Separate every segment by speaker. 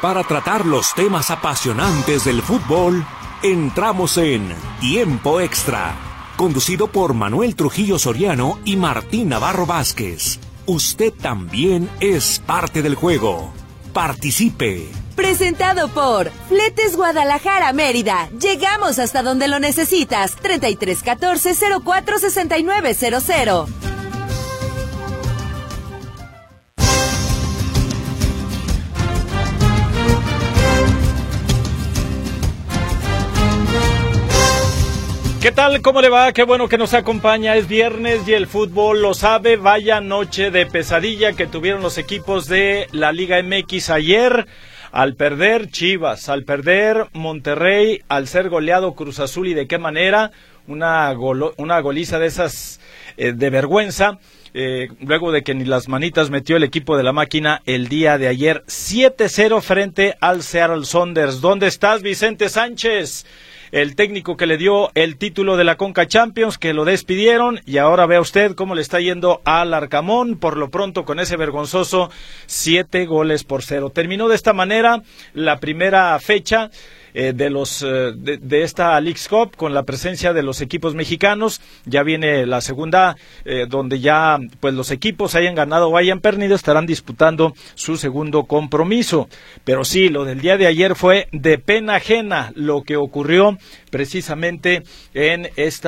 Speaker 1: Para tratar los temas apasionantes del fútbol, entramos en Tiempo Extra, conducido por Manuel Trujillo Soriano y Martín Navarro Vázquez. Usted también es parte del juego. Participe.
Speaker 2: Presentado por Fletes Guadalajara Mérida. Llegamos hasta donde lo necesitas. 3314-046900.
Speaker 3: ¿Qué tal? ¿Cómo le va? Qué bueno que nos acompaña. Es viernes y el fútbol lo sabe. Vaya noche de pesadilla que tuvieron los equipos de la Liga MX ayer. Al perder Chivas, al perder Monterrey, al ser goleado Cruz Azul, y de qué manera, una goliza de esas de vergüenza, luego de que ni las manitas metió el equipo de la máquina el día de ayer. 7-0 frente al Seattle Sounders. ¿Dónde estás, Vicente Sánchez? El técnico que le dio el título de la Conca Champions, que lo despidieron, y ahora vea usted cómo le está yendo al Arcamón, por lo pronto con ese vergonzoso 7-0. Terminó de esta manera la primera fecha de esta Leagues Cup, con la presencia de los equipos mexicanos. Ya viene la segunda, donde ya pues los equipos hayan ganado o hayan perdido estarán disputando su segundo compromiso. Pero sí, lo del día de ayer fue de pena ajena lo que ocurrió precisamente en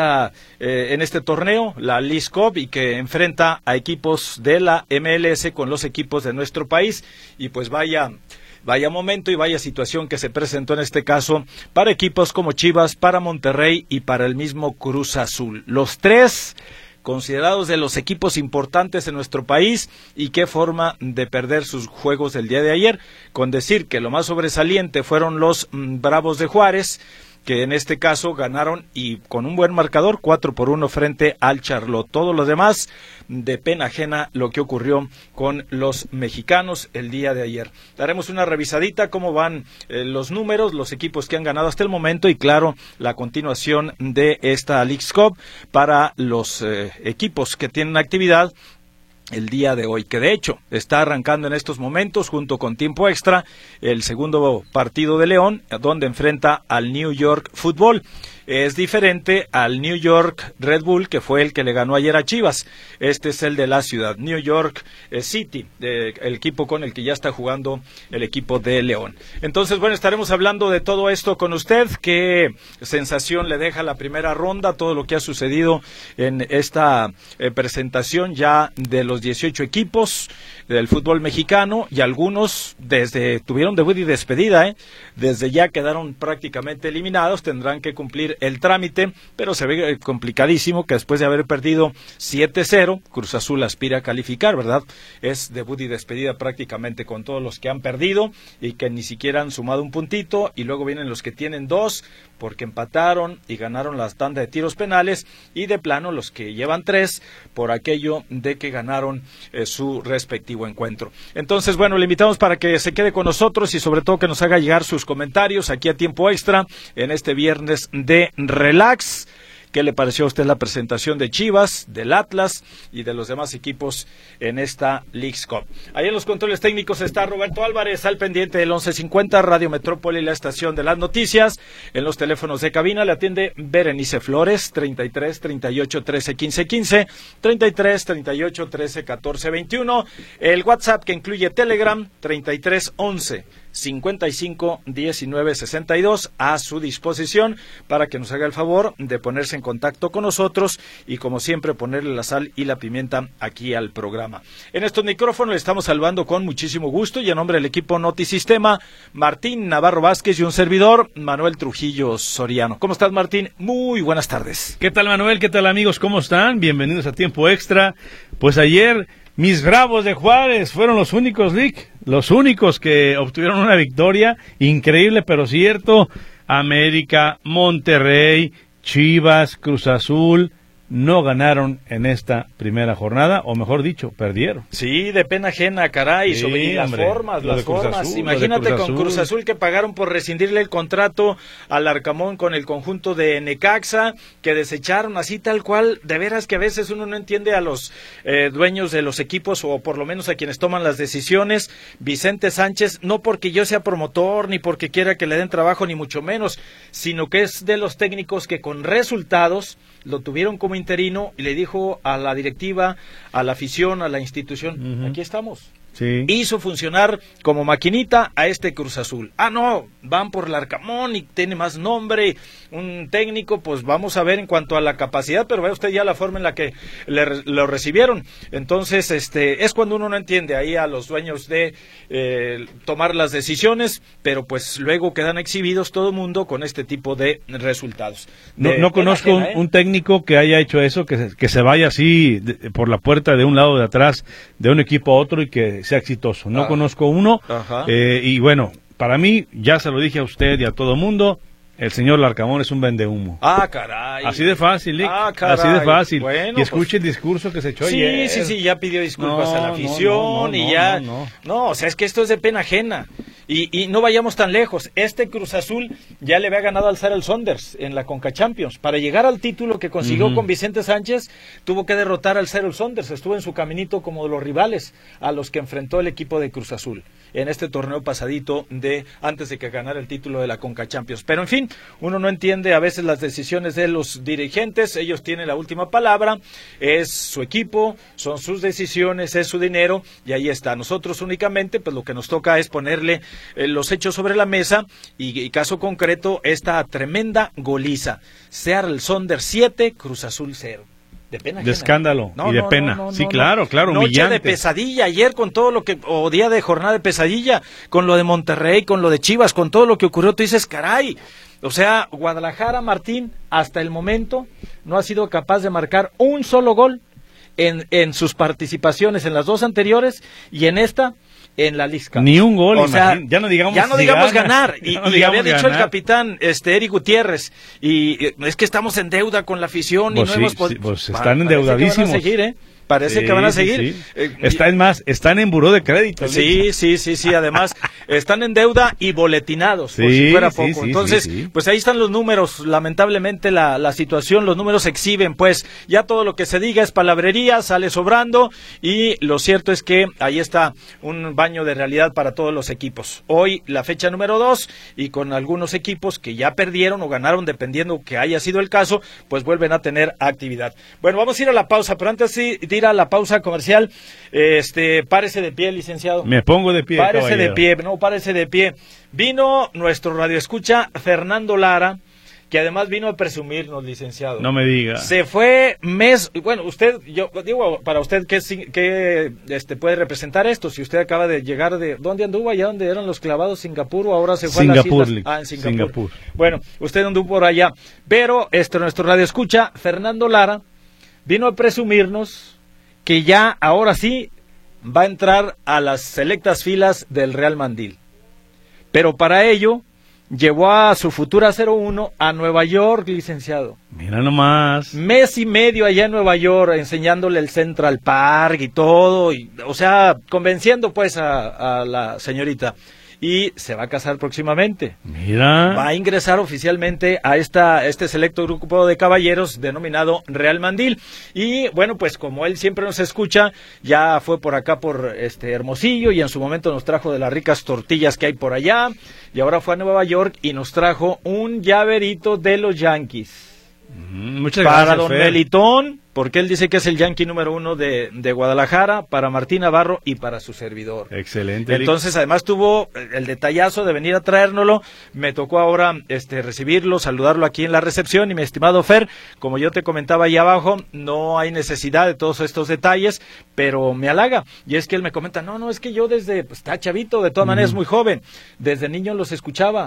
Speaker 3: este torneo, la Leagues Cup, y que enfrenta a equipos de la MLS con los equipos de nuestro país. Y pues vaya momento y vaya situación que se presentó en este caso para equipos como Chivas, para Monterrey y para el mismo Cruz Azul. Los tres considerados de los equipos importantes en nuestro país, y qué forma de perder sus juegos del día de ayer, con decir que lo más sobresaliente fueron los Bravos de Juárez, que en este caso ganaron y con un buen marcador, 4-1 frente al Charlotte. Todos los demás, de pena ajena lo que ocurrió con los mexicanos el día de ayer. Daremos una revisadita cómo van los números, los equipos que han ganado hasta el momento, y claro, la continuación de esta Leagues Cup para los equipos que tienen actividad el día de hoy, que de hecho está arrancando en estos momentos junto con Tiempo Extra el segundo partido de León, donde enfrenta al New York Football. Es diferente al New York Red Bull, que fue el que le ganó ayer a Chivas. Este es el de la ciudad, New York City, el equipo con el que ya está jugando el equipo de León. Entonces, bueno, estaremos hablando de todo esto con usted. Qué sensación le deja la primera ronda, todo lo que ha sucedido en esta presentación ya de los 18 equipos del fútbol mexicano, y algunos tuvieron debut y despedida, desde ya quedaron prácticamente eliminados, tendrán que cumplir el trámite, pero se ve complicadísimo que después de haber perdido 7-0, Cruz Azul aspira a calificar, ¿verdad? Es debut y despedida prácticamente con todos los que han perdido y que ni siquiera han sumado un puntito, y luego vienen los que tienen 2 porque empataron y ganaron las tandas de tiros penales, y de plano los que llevan 3 por aquello de que ganaron su respectivo encuentro. Entonces, bueno, le invitamos para que se quede con nosotros y sobre todo que nos haga llegar sus comentarios aquí a Tiempo Extra en este viernes de relax. ¿Qué le pareció a usted la presentación de Chivas, del Atlas y de los demás equipos en esta Leagues Cup? Ahí en los controles técnicos está Roberto Álvarez, al pendiente del 1150, Radio Metrópoli, la estación de las noticias. En los teléfonos de cabina le atiende Berenice Flores, 33 38 13 15 15, 33 38 13 14 21. El WhatsApp, que incluye Telegram, 33 11 55 19 62, a su disposición para que nos haga el favor de ponerse en contacto con nosotros y, como siempre, ponerle la sal y la pimienta aquí al programa. En estos micrófonos le estamos saludando con muchísimo gusto, y en nombre del equipo Notisistema, Martín Navarro Vázquez, y un servidor, Manuel Trujillo Soriano. ¿Cómo estás, Martín? Muy buenas tardes.
Speaker 4: ¿Qué tal, Manuel? ¿Qué tal, amigos? ¿Cómo están? Bienvenidos a Tiempo Extra. Pues ayer mis Bravos de Juárez fueron los únicos que obtuvieron una victoria increíble, pero cierto. América, Monterrey, Chivas, Cruz Azul, no ganaron en esta primera jornada, o mejor dicho, perdieron.
Speaker 3: Sí, de pena ajena, caray,
Speaker 4: Sí,
Speaker 3: sobre las
Speaker 4: hombre,
Speaker 3: formas,
Speaker 4: lo de
Speaker 3: las
Speaker 4: Cruz
Speaker 3: formas.
Speaker 4: Azul,
Speaker 3: Imagínate
Speaker 4: lo de Cruz
Speaker 3: con Cruz Azul que pagaron por rescindirle el contrato al Arcamón con el conjunto de Necaxa, que desecharon así tal cual. De veras que a veces uno no entiende a los dueños de los equipos, o por lo menos a quienes toman las decisiones. Vicente Sánchez, no porque yo sea promotor, ni porque quiera que le den trabajo, ni mucho menos, sino que es de los técnicos que con resultados lo tuvieron como interino y le dijo a la directiva, a la afición, a la institución, aquí estamos.
Speaker 4: Sí.
Speaker 3: Hizo funcionar como maquinita a este Cruz Azul. Ah, no, van por el Arcamón y tiene más nombre, un técnico, pues vamos a ver en cuanto a la capacidad, pero vea usted ya la forma en la que lo recibieron. Entonces, es cuando uno no entiende ahí a los dueños de tomar las decisiones, pero pues luego quedan exhibidos todo el mundo con este tipo de resultados.
Speaker 4: No conozco un técnico que haya hecho eso, que se vaya así por la puerta de un lado de atrás de un equipo a otro y que sea exitoso. No conozco uno. Y bueno, para mí, ya se lo dije a usted y a todo mundo, el señor Larcamón es un vendehumo.
Speaker 3: Ah, caray.
Speaker 4: Así de fácil, Lick.
Speaker 3: Caray.
Speaker 4: Así de fácil.
Speaker 3: Bueno,
Speaker 4: y escuche el discurso que se echó ayer.
Speaker 3: Sí, ya pidió disculpas a la afición y ya... No, o sea, es que esto es de pena ajena. Y no vayamos tan lejos. Este Cruz Azul ya le había ganado al Seattle Sounders en la Conca Champions. Para llegar al título que consiguió con Vicente Sánchez, tuvo que derrotar al Seattle Sounders. Estuvo en su caminito como de los rivales a los que enfrentó el equipo de Cruz Azul en este torneo pasadito antes de que ganara el título de la Conca Champions. Pero en fin, uno no entiende a veces las decisiones de los dirigentes. Ellos tienen la última palabra, es su equipo, son sus decisiones, es su dinero, y ahí está. Nosotros únicamente, pues lo que nos toca es ponerle los hechos sobre la mesa, y caso concreto, esta tremenda goliza. Seattle Sounders 7, Cruz Azul 0. De pena ajena.
Speaker 4: De escándalo y de pena. Sí, claro,
Speaker 3: Noche
Speaker 4: humillante.
Speaker 3: de pesadilla ayer con todo lo que, o día de jornada de pesadilla, con lo de Monterrey, con lo de Chivas, con todo lo que ocurrió. Tú dices, caray. O sea, Guadalajara, Martín, hasta el momento no ha sido capaz de marcar un solo gol en sus participaciones en las dos anteriores, y en esta, en la Liga.
Speaker 4: Ni un gol,
Speaker 3: o sea,
Speaker 4: ya no digamos
Speaker 3: ganar. Y había dicho el capitán Eric Gutiérrez, y es que estamos en deuda con la afición,
Speaker 4: pues
Speaker 3: y no hemos podido.
Speaker 4: Pues están endeudadísimos.
Speaker 3: Parece que van a seguir.
Speaker 4: Están en buró de crédito.
Speaker 3: Sí. Además, están en deuda y boletinados, por si fuera poco. Entonces, pues ahí están los números. Lamentablemente la situación, los números exhiben, pues ya todo lo que se diga es palabrería, sale sobrando, y lo cierto es que ahí está un baño de realidad para todos los equipos. Hoy la fecha número 2, y con algunos equipos que ya perdieron o ganaron, dependiendo que haya sido el caso, pues vuelven a tener actividad. Bueno, vamos a ir a la pausa, pero antes de ir a la pausa comercial, párese de pie, licenciado.
Speaker 4: Me pongo de pie,
Speaker 3: párese de pie. Vino nuestro radioescucha Fernando Lara, que además vino a presumirnos, licenciado.
Speaker 4: No me diga.
Speaker 3: Se fue bueno, usted, yo digo, para usted, ¿qué puede representar esto? Si usted acaba de llegar de, ¿dónde anduvo? Allá donde eran los clavados, Singapur, o ahora se fue a las islas.
Speaker 4: En Singapur.
Speaker 3: Bueno, usted anduvo por allá, pero nuestro radioescucha Fernando Lara vino a presumirnos que ya, ahora sí, va a entrar a las selectas filas del Real Mandil. Pero para ello, llevó a su futura 01 a Nueva York, licenciado.
Speaker 4: Mira nomás.
Speaker 3: Mes y medio allá en Nueva York, enseñándole el Central Park y todo, o sea, convenciendo pues a la señorita. Y se va a casar próximamente.
Speaker 4: Mira.
Speaker 3: Va a ingresar oficialmente a este selecto grupo de caballeros denominado Real Mandil. Y bueno, pues como él siempre nos escucha, ya fue por acá por Hermosillo, y en su momento nos trajo de las ricas tortillas que hay por allá. Y ahora fue a Nueva York y nos trajo un llaverito de los Yankees.
Speaker 4: Muchas gracias,
Speaker 3: para don Melitón, porque él dice que es el Yankee número 1 de Guadalajara, para Martín Navarro y para su servidor.
Speaker 4: Excelente.
Speaker 3: Entonces, además tuvo el detallazo de venir a traérnoslo. Me tocó ahora recibirlo, saludarlo aquí en la recepción, y mi estimado Fer, como yo te comentaba ahí abajo, no hay necesidad de todos estos detalles, pero me halaga. Y es que él me comenta, no, es que yo desde, está chavito, de todas maneras muy joven, desde niño los escuchaba.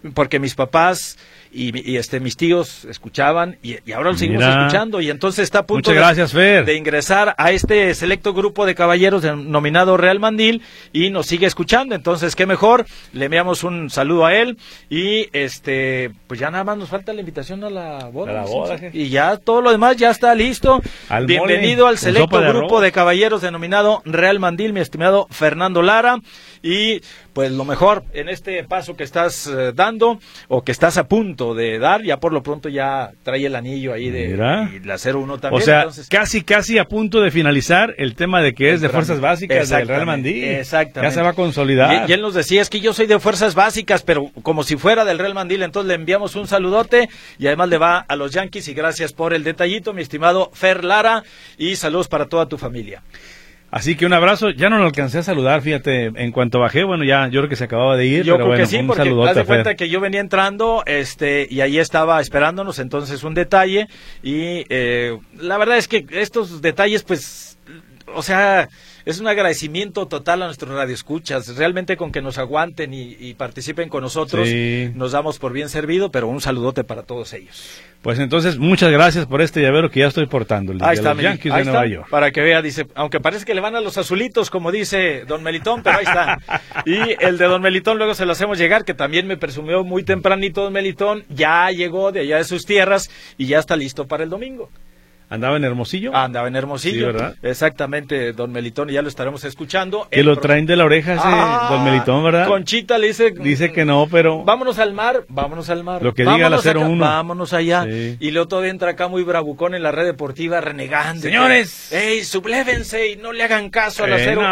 Speaker 3: porque mis papás y mis tíos escuchaban y ahora lo seguimos escuchando, y entonces está a punto de ingresar a este selecto grupo de caballeros denominado Real Mandil y nos sigue escuchando. Entonces qué mejor, le enviamos un saludo a él y pues ya nada más nos falta la invitación a la boda, y ya todo lo demás ya está listo. Bienvenido al selecto grupo de caballeros denominado Real Mandil, mi estimado Fernando Lara, y pues lo mejor en este paso que estás dando o que estás a punto de dar, ya por lo pronto ya trae el anillo ahí de la 01 también.
Speaker 4: O sea, entonces, casi a punto de finalizar el tema de que es de fuerzas básicas del Real Mandil.
Speaker 3: Exactamente.
Speaker 4: Ya se va a consolidar.
Speaker 3: Y él nos decía, es que yo soy de fuerzas básicas, pero como si fuera del Real Mandil. Entonces le enviamos un saludote y además le va a los Yankees, y gracias por el detallito, mi estimado Fer Lara, y saludos para toda tu familia.
Speaker 4: Así que un abrazo, ya no lo alcancé a saludar, fíjate, en cuanto bajé, bueno, ya yo creo que se acababa de ir,
Speaker 3: yo
Speaker 4: pero
Speaker 3: creo
Speaker 4: bueno,
Speaker 3: que sí, porque haz de cuenta que yo venía entrando, y ahí estaba esperándonos, entonces un detalle, y la verdad es que estos detalles, pues, o sea, es un agradecimiento total a nuestros radioescuchas, realmente con que nos aguanten y participen con nosotros, nos damos por bien servido, pero un saludote para todos ellos.
Speaker 4: Pues entonces, muchas gracias por este llavero que ya estoy portando.
Speaker 3: Ahí está,
Speaker 4: los Yankees de Nueva York.
Speaker 3: Para que vea, dice, aunque parece que le van a los azulitos, como dice Don Melitón, pero ahí está. Y el de Don Melitón luego se lo hacemos llegar, que también me presumió muy tempranito Don Melitón, ya llegó de allá de sus tierras y ya está listo para el domingo.
Speaker 4: ¿Andaba en Hermosillo?
Speaker 3: Andaba en Hermosillo,
Speaker 4: sí, ¿verdad?
Speaker 3: Exactamente, Don Melitón, y ya lo estaremos escuchando.
Speaker 4: Que lo traen de la oreja ese Don Melitón, ¿verdad?
Speaker 3: Conchita le dice...
Speaker 4: Dice que no, pero...
Speaker 3: Vámonos al mar. Lo
Speaker 4: que diga la 01.
Speaker 3: Vámonos allá. Sí. Y luego todavía entra acá muy bravucón en la red deportiva renegando.
Speaker 4: Señores.
Speaker 3: ¡Ey, sublévense y no le hagan caso a la 0!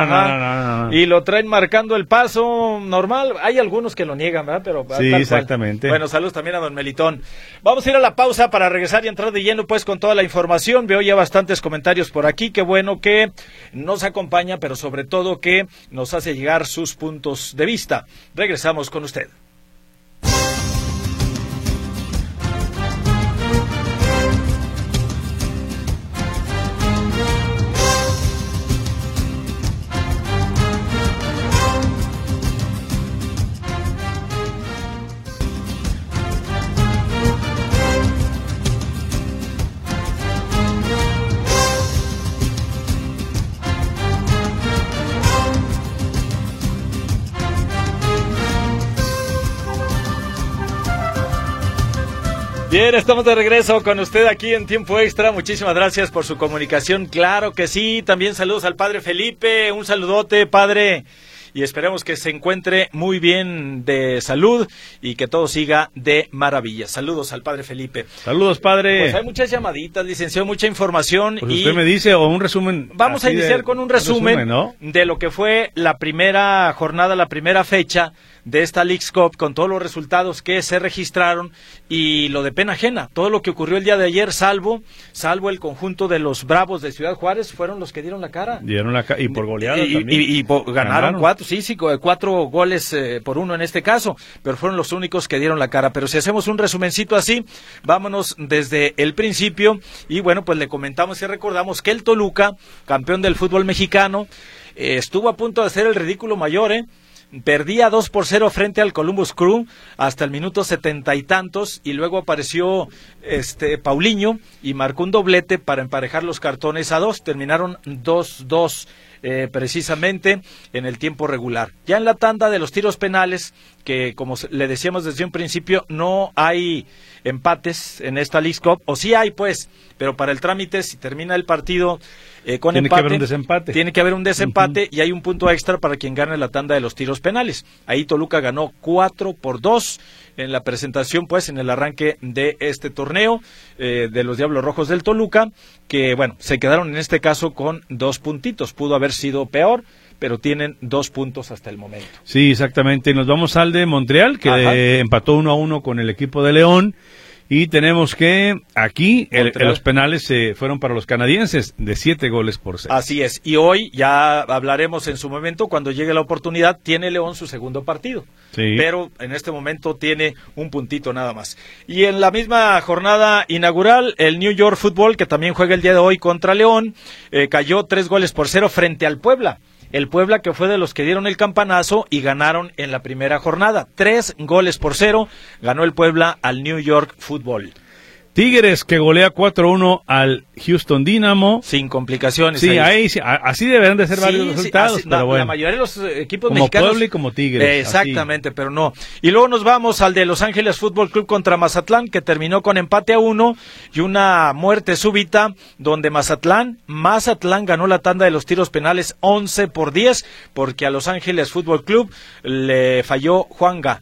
Speaker 4: No.
Speaker 3: Y lo traen marcando el paso normal. Hay algunos que lo niegan, ¿verdad? Pero
Speaker 4: sí, exactamente.
Speaker 3: Bueno, saludos también a Don Melitón. Vamos a ir a la pausa para regresar y entrar de lleno pues con toda la información. Veo ya bastantes comentarios por aquí, qué bueno que nos acompaña, pero sobre todo que nos hace llegar sus puntos de vista. Regresamos con usted. Bien, estamos de regreso con usted aquí en Tiempo Extra. Muchísimas gracias por su comunicación. Claro que sí. También saludos al padre Felipe. Un saludote, padre. Y esperemos que se encuentre muy bien de salud y que todo siga de maravilla. Saludos al padre Felipe.
Speaker 4: Saludos, padre.
Speaker 3: Pues hay muchas llamaditas, licenciado, mucha información.
Speaker 4: Pues usted me dice, o un resumen.
Speaker 3: Vamos a iniciar con un resumen, ¿no?, de lo que fue la primera jornada, la primera fecha de esta Leagues Cup, con todos los resultados que se registraron y lo de pena ajena, todo lo que ocurrió el día de ayer, salvo el conjunto de los Bravos de Ciudad Juárez, fueron los que dieron la cara.
Speaker 4: Y por goleada también.
Speaker 3: Y ganaron 4 goles por 1 en este caso, pero fueron los únicos que dieron la cara. Pero si hacemos un resumencito así, vámonos desde el principio y bueno, pues le comentamos y recordamos que el Toluca, campeón del fútbol mexicano, estuvo a punto de hacer el ridículo mayor, Perdía 2-0 frente al Columbus Crew hasta el minuto 70 y tantos, y luego apareció Paulinho y marcó un doblete para emparejar los cartones a 2. Terminaron 2-2 precisamente en el tiempo regular. Ya en la tanda de los tiros penales, que como le decíamos desde un principio, no hay empates en esta Leagues Cup, o sí hay pues, pero para el trámite, si termina el partido con
Speaker 4: tiene
Speaker 3: empate,
Speaker 4: que haber un desempate.
Speaker 3: Tiene que haber un desempate y hay un punto extra para quien gane la tanda de los tiros penales. Ahí Toluca ganó 4-2 en la presentación, pues, en el arranque de este torneo de los Diablos Rojos del Toluca, que, bueno, se quedaron en este caso con 2 puntitos. Pudo haber sido peor, pero tienen 2 puntos hasta el momento.
Speaker 4: Sí, exactamente. Nos vamos al de Montreal, que empató 1-1 con el equipo de León. Y tenemos que aquí los penales fueron para los canadienses de 7-6.
Speaker 3: Así es, y hoy ya hablaremos en su momento, cuando llegue la oportunidad. Tiene León su segundo partido, pero en este momento tiene un puntito nada más. Y en la misma jornada inaugural, el New York Football, que también juega el día de hoy contra León, cayó 3-0 frente al Puebla. el Puebla, que fue de los que dieron el campanazo y ganaron en la primera jornada. 3-0 ganó el Puebla al New York Football.
Speaker 4: Tigres, que golea 4-1 al Houston Dynamo.
Speaker 3: Sin complicaciones.
Speaker 4: Sí, así deberán de ser varios resultados. Pero bueno,
Speaker 3: la mayoría de los equipos
Speaker 4: como
Speaker 3: mexicanos.
Speaker 4: Como Puebla y como Tigres.
Speaker 3: Exactamente, pero no. Y luego nos vamos al de Los Ángeles Fútbol Club contra Mazatlán, que terminó con empate a 1 y una muerte súbita, donde Mazatlán ganó la tanda de los tiros penales 11-10, porque a Los Ángeles Fútbol Club le falló Juanga.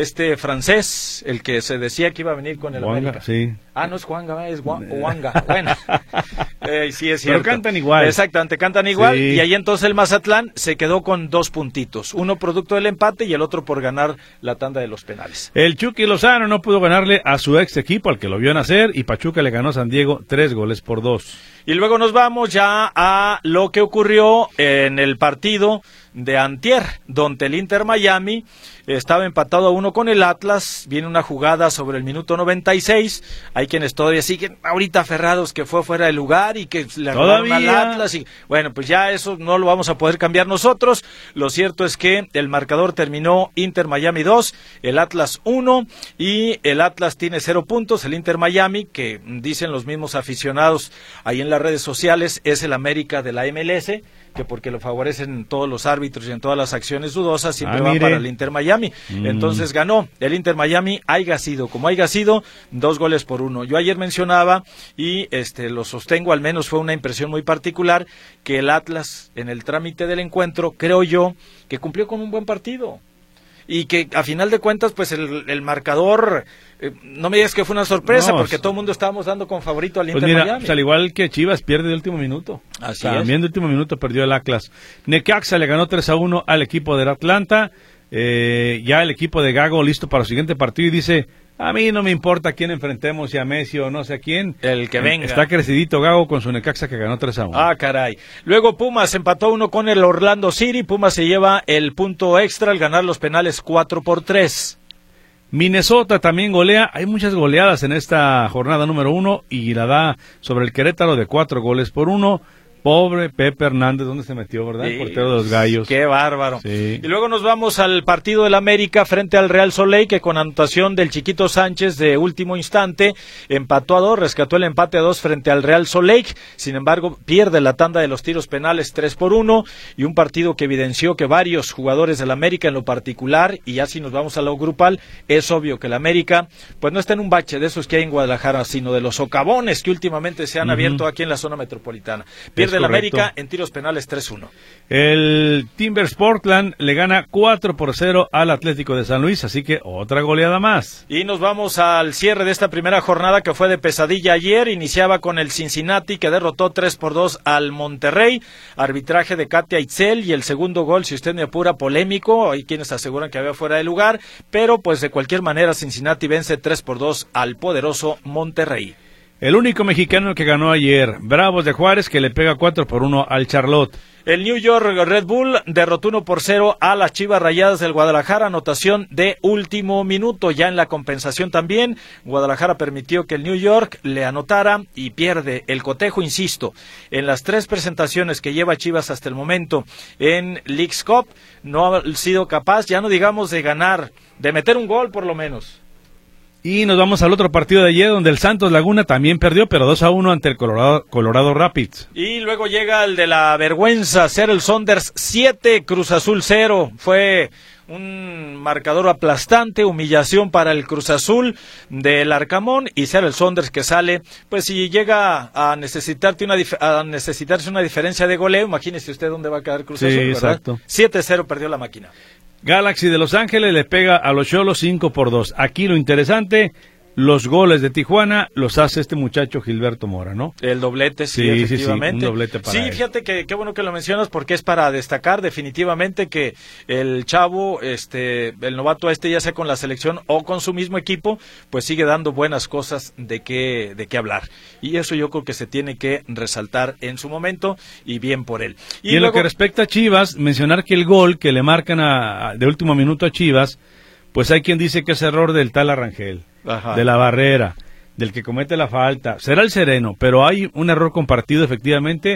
Speaker 3: Francés, el que se decía que iba a venir con el
Speaker 4: Juanga,
Speaker 3: América.
Speaker 4: Sí.
Speaker 3: No es Juanga, es Juanga. Bueno, sí es cierto.
Speaker 4: Pero cantan igual.
Speaker 3: Exactamente, cantan igual.
Speaker 4: Sí.
Speaker 3: Y ahí entonces el Mazatlán se quedó con 2 puntitos. Uno producto del empate y el otro por ganar la tanda de los penales.
Speaker 4: El Chucky Lozano no pudo ganarle a su ex equipo, al que lo vio nacer, y Pachuca le ganó a San Diego 3-2.
Speaker 3: Y luego nos vamos ya a lo que ocurrió en el partido de antier, donde el Inter Miami estaba empatado a 1 con el Atlas. Viene una jugada sobre el minuto 96. Hay quienes todavía siguen ahorita aferrados que fue fuera de lugar y que le robaron al Atlas. Y bueno, pues ya eso no lo vamos a poder cambiar nosotros. Lo cierto es que el marcador terminó Inter Miami 2, el Atlas 1, y el Atlas tiene 0 puntos. El Inter Miami, que dicen los mismos aficionados ahí en las redes sociales, es el América de la MLS, que porque lo favorecen todos los árbitros y en todas las acciones dudosas siempre va para el Inter Miami. Entonces ganó el Inter Miami, haya sido como haya sido, 2-1. Yo ayer mencionaba, y lo sostengo, al menos fue una impresión muy particular, que el Atlas en el trámite del encuentro, creo yo, que cumplió con un buen partido. Y que a final de cuentas, pues el marcador, no me digas que fue una sorpresa, porque todo el mundo estábamos dando con favorito al Inter Miami.
Speaker 4: Pues al igual que Chivas pierde de último minuto. También de último minuto perdió el Atlas. Necaxa le ganó 3-1 al equipo del Atlanta. Ya el equipo de Gago listo para el siguiente partido y dice: a mí no me importa quién enfrentemos, si a Messi o no sé a quién.
Speaker 3: El que venga.
Speaker 4: Está crecidito Gago con su Necaxa, que ganó 3-1.
Speaker 3: Ah, caray. Luego Pumas empató 1 con el Orlando City. Pumas se lleva el punto extra al ganar los penales 4-3.
Speaker 4: Minnesota también golea. Hay muchas goleadas en esta jornada número 1 y la da sobre el Querétaro de 4-1. Pobre Pepe Hernández, ¿dónde se metió, verdad? El portero de los Gallos.
Speaker 3: Qué bárbaro.
Speaker 4: Sí.
Speaker 3: Y luego nos vamos al partido del América frente al Real Soleil, que con anotación del Chiquito Sánchez de último instante empató a 2, rescató el empate a 2 frente al Real Soleil. Sin embargo, pierde la tanda de los tiros penales 3-1, y un partido que evidenció que varios jugadores del América en lo particular, y ya si nos vamos a lo grupal, es obvio que el América pues no está en un bache de esos que hay en Guadalajara, sino de los socavones que últimamente se han abierto aquí en la zona metropolitana. Pierde el América en tiros penales 3-1.
Speaker 4: El Timbers Portland le gana 4-0 al Atlético de San Luis, así que otra goleada más.
Speaker 3: Y nos vamos al cierre de esta primera jornada, que fue de pesadilla ayer. Iniciaba con el Cincinnati, que derrotó 3-2 al Monterrey. Arbitraje de Katia Itzel, y el segundo gol, si usted me apura, polémico. Hay quienes aseguran que había fuera de lugar, pero pues de cualquier manera Cincinnati vence 3-2 al poderoso Monterrey.
Speaker 4: El único mexicano que ganó ayer, Bravos de Juárez, que le pega 4-1 al Charlotte.
Speaker 3: El New York Red Bull derrotó 1-0 a las Chivas Rayadas del Guadalajara, anotación de último minuto. Ya en la compensación también, Guadalajara permitió que el New York le anotara y pierde el cotejo, insisto. En las 3 presentaciones que lleva Chivas hasta el momento en Leagues Cup, no ha sido capaz, ya no digamos de ganar, de meter un gol por lo menos.
Speaker 4: Y nos vamos al otro partido de ayer, donde el Santos Laguna también perdió, pero 2-1 ante el Colorado Rapids.
Speaker 3: Y luego llega el de la vergüenza, Seattle Sounders 7, Cruz Azul 0. Fue un marcador aplastante, humillación para el Cruz Azul del Arcamón, y Seattle Sounders que sale, pues si llega a necesitarse una diferencia de goleo, imagínese usted dónde va a quedar Cruz Azul, ¿verdad?
Speaker 4: Exacto.
Speaker 3: 7-0 perdió la máquina.
Speaker 4: Galaxy de Los Ángeles le pega a los Xolos 5-2. Aquí lo interesante, los goles de Tijuana los hace este muchacho Gilberto Mora, ¿no?
Speaker 3: El doblete, sí, efectivamente.
Speaker 4: Sí, un doblete para él.
Speaker 3: Fíjate que qué bueno que lo mencionas, porque es para destacar definitivamente que el chavo, el novato ya sea con la selección o con su mismo equipo, pues sigue dando buenas cosas de qué hablar. Y eso yo creo que se tiene que resaltar en su momento, y bien por él.
Speaker 4: Y en lo que respecta a Chivas, mencionar que el gol que le marcan de último minuto a Chivas, pues hay quien dice que es error del tal Arrangel. Ajá. De la barrera, del que comete la falta. Será el sereno, pero hay un error compartido efectivamente,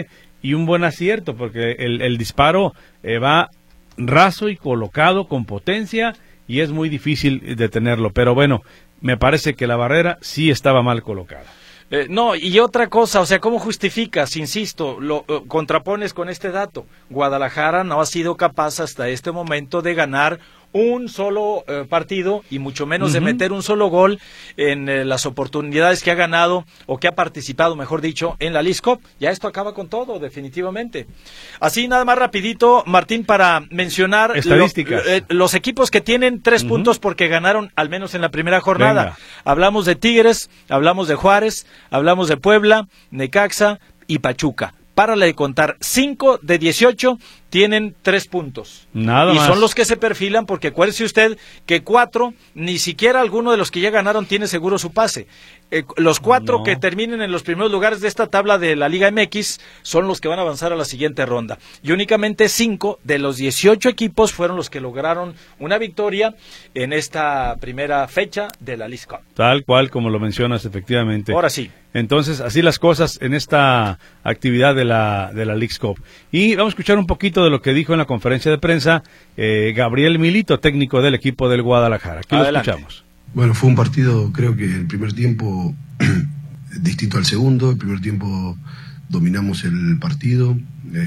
Speaker 4: y un buen acierto, porque el disparo va raso y colocado con potencia y es muy difícil detenerlo, pero bueno, me parece que la barrera sí estaba mal colocada.
Speaker 3: No, y otra cosa, o sea, ¿cómo justificas? Insisto, lo contrapones con este dato. Guadalajara no ha sido capaz hasta este momento de ganar un solo partido y mucho menos de meter un solo gol en las oportunidades que ha ganado o que ha participado, mejor dicho, en la Leagues Cup. Ya esto acaba con todo, definitivamente. Así nada más rapidito, Martín, para mencionar
Speaker 4: estadísticas.
Speaker 3: Los equipos que tienen 3 puntos porque ganaron al menos en la primera jornada.
Speaker 4: Venga.
Speaker 3: Hablamos de Tigres, hablamos de Juárez, hablamos de Puebla, Necaxa y Pachuca. Párale de contar, 5 de 18 tienen 3 puntos.
Speaker 4: Nada
Speaker 3: y
Speaker 4: más.
Speaker 3: son los que se perfilan, porque acuérdese usted que 4, ni siquiera alguno de los que ya ganaron tiene seguro su pase. Los 4 que terminen en los primeros lugares de esta tabla de la Liga MX son los que van a avanzar a la siguiente ronda. Y únicamente 5 de los 18 equipos fueron los que lograron una victoria en esta primera fecha de la Leagues Cup.
Speaker 4: Tal cual como lo mencionas, efectivamente.
Speaker 3: Ahora sí.
Speaker 4: Entonces, así las cosas en esta actividad de la Leagues Cup. Y vamos a escuchar un poquito de lo que dijo en la conferencia de prensa Gabriel Milito, técnico del equipo del Guadalajara. Aquí lo escuchamos.
Speaker 5: Bueno, fue un partido, creo que el primer tiempo distinto al segundo. El primer tiempo dominamos el partido,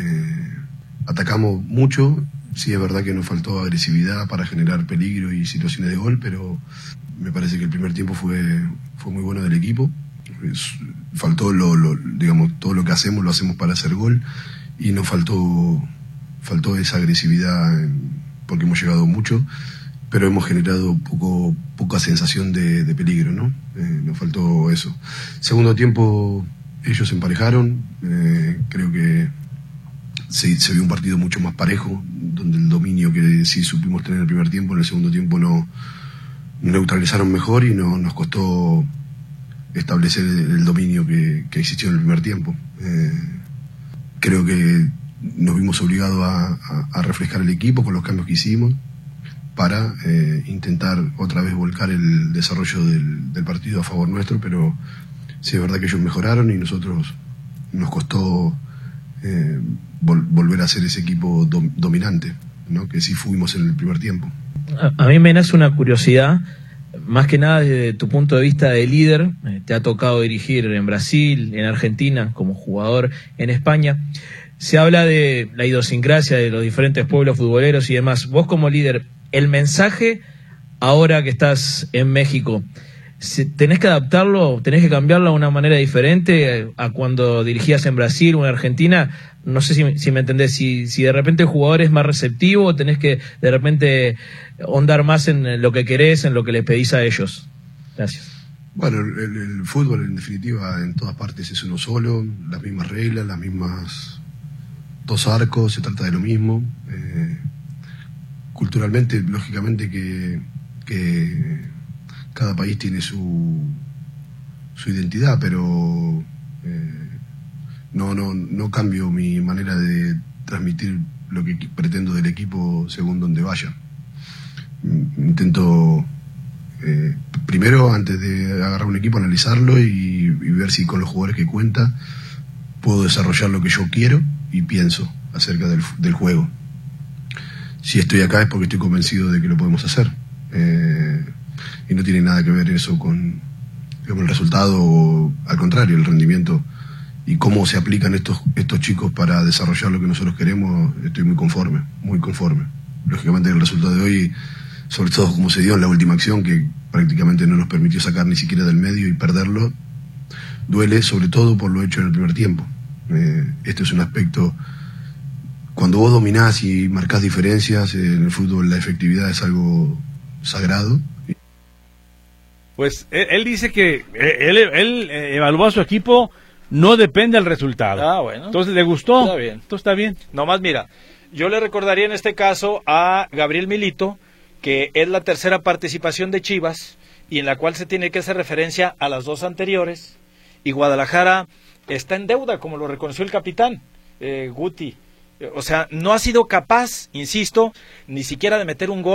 Speaker 5: atacamos mucho. Sí, es verdad que nos faltó agresividad para generar peligro y situaciones de gol, pero me parece que el primer tiempo fue muy bueno del equipo. Faltó digamos, todo lo que hacemos lo hacemos para hacer gol, y nos faltó esa agresividad porque hemos llegado mucho, pero hemos generado poca sensación de peligro, ¿no? Nos faltó eso. Segundo tiempo ellos se emparejaron, creo que se vio un partido mucho más parejo, donde el dominio que sí supimos tener en el primer tiempo, en el segundo tiempo no neutralizaron mejor y nos costó establecer el dominio que existió en el primer tiempo. Creo que nos vimos obligados a refrescar el equipo con los cambios que hicimos para intentar otra vez volcar el desarrollo del partido a favor nuestro, pero sí es verdad que ellos mejoraron y nosotros nos costó volver a ser ese equipo dominante, ¿no? Que sí fuimos en el primer tiempo.
Speaker 6: A mí me nace una curiosidad, más que nada desde tu punto de vista de líder. Te ha tocado dirigir en Brasil, en Argentina, como jugador en España. Se habla de la idiosincrasia de los diferentes pueblos futboleros y demás. Vos como líder, el mensaje ahora que estás en México, ¿tenés que adaptarlo, tenés que cambiarlo de una manera diferente a cuando dirigías en Brasil o en Argentina? No sé si me entendés, si de repente el jugador es más receptivo o tenés que de repente ahondar más en lo que querés, en lo que les pedís a ellos. Gracias.
Speaker 5: Bueno, el fútbol en definitiva en todas partes es uno solo, las mismas reglas, las mismas 2 arcos, se trata de lo mismo. Culturalmente, lógicamente que cada país tiene su identidad, pero no cambio mi manera de transmitir lo que pretendo del equipo según donde vaya. Intento primero, antes de agarrar un equipo, analizarlo y ver si con los jugadores que cuenta puedo desarrollar lo que yo quiero y pienso acerca del juego. Si estoy acá es porque estoy convencido de que lo podemos hacer, y no tiene nada que ver eso con el resultado, o al contrario, el rendimiento y cómo se aplican estos chicos para desarrollar lo que nosotros queremos. Estoy muy conforme. Lógicamente el resultado de hoy, sobre todo como se dio en la última acción, que prácticamente no nos permitió sacar ni siquiera del medio y perderlo, duele sobre todo por lo hecho en el primer tiempo. Este es un aspecto, cuando vos dominás y marcás diferencias en el fútbol, la efectividad es algo sagrado.
Speaker 4: Pues él dice que él evaluó a su equipo, no depende del resultado.
Speaker 3: Ah, bueno.
Speaker 4: Entonces, ¿le gustó?
Speaker 3: Está bien.
Speaker 4: Entonces está bien.
Speaker 3: Nomás mira, yo le recordaría en este caso a Gabriel Milito que es la tercera participación de Chivas y en la cual se tiene que hacer referencia a las 2 anteriores, y Guadalajara está en deuda, como lo reconoció el capitán Guti. O sea, no ha sido capaz, insisto, ni siquiera de meter un gol.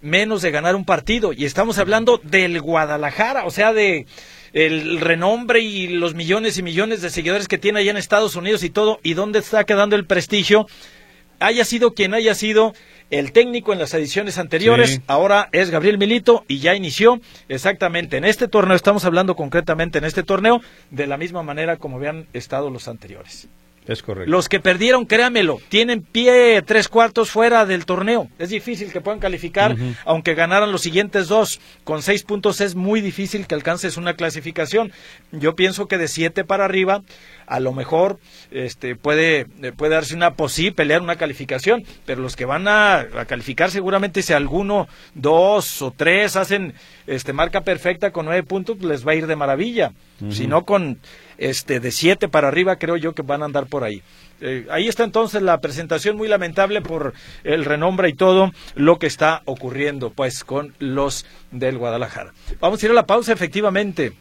Speaker 3: menos de ganar un partido, y estamos hablando del Guadalajara, o sea, de el renombre y los millones y millones de seguidores que tiene allá en Estados Unidos y todo, y dónde está quedando el prestigio, haya sido quien haya sido el técnico en las ediciones anteriores, ahora es Gabriel Milito y ya inició exactamente en este torneo, estamos hablando concretamente en este torneo, de la misma manera como habían estado los anteriores.
Speaker 4: Es correcto.
Speaker 3: Los que perdieron, créamelo, tienen pie 3/4 fuera del torneo. Es difícil que puedan calificar, aunque ganaran los siguientes 2. Con 6 puntos es muy difícil que alcances una clasificación. Yo pienso que de 7 para arriba, a lo mejor puede darse una pelear una calificación, pero los que van a calificar seguramente, si alguno, 2 o 3 hacen marca perfecta con 9 puntos, les va a ir de maravilla. Si no, con de 7 para arriba, creo yo que van a andar por ahí. Ahí está entonces la presentación, muy lamentable por el renombre y todo lo que está ocurriendo pues con los del Guadalajara. Vamos a ir a la pausa, efectivamente.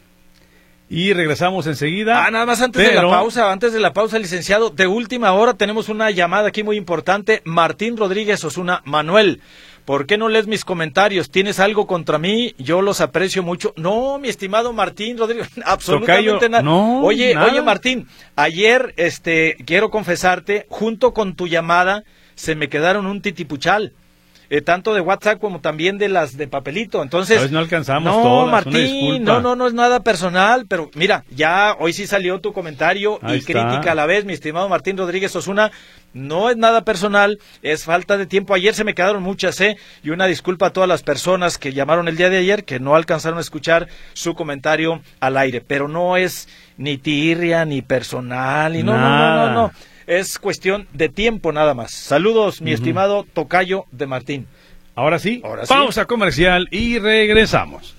Speaker 4: Y regresamos enseguida.
Speaker 3: Nada más antes de la pausa, licenciado, de última hora tenemos una llamada aquí muy importante. Martín Rodríguez Osuna. Manuel, ¿por qué no lees mis comentarios? ¿Tienes algo contra mí? Yo los aprecio mucho. No, mi estimado Martín Rodríguez, absolutamente nada. No, oye, Martín, ayer, quiero confesarte, junto con tu llamada, se me quedaron un titipuchal. Tanto de WhatsApp como también de las de papelito, entonces...
Speaker 4: Pues no alcanzamos todas,
Speaker 3: Martín, no es nada personal, pero mira, ya hoy sí salió tu comentario y crítica a la vez, mi estimado Martín Rodríguez Osuna, no es nada personal, es falta de tiempo. Ayer se me quedaron muchas, y una disculpa a todas las personas que llamaron el día de ayer, que no alcanzaron a escuchar su comentario al aire, pero no es ni tirria, ni personal, y no. Es cuestión de tiempo nada más. Saludos, mi estimado tocayo de Martín.
Speaker 4: Ahora sí, pausa comercial y regresamos.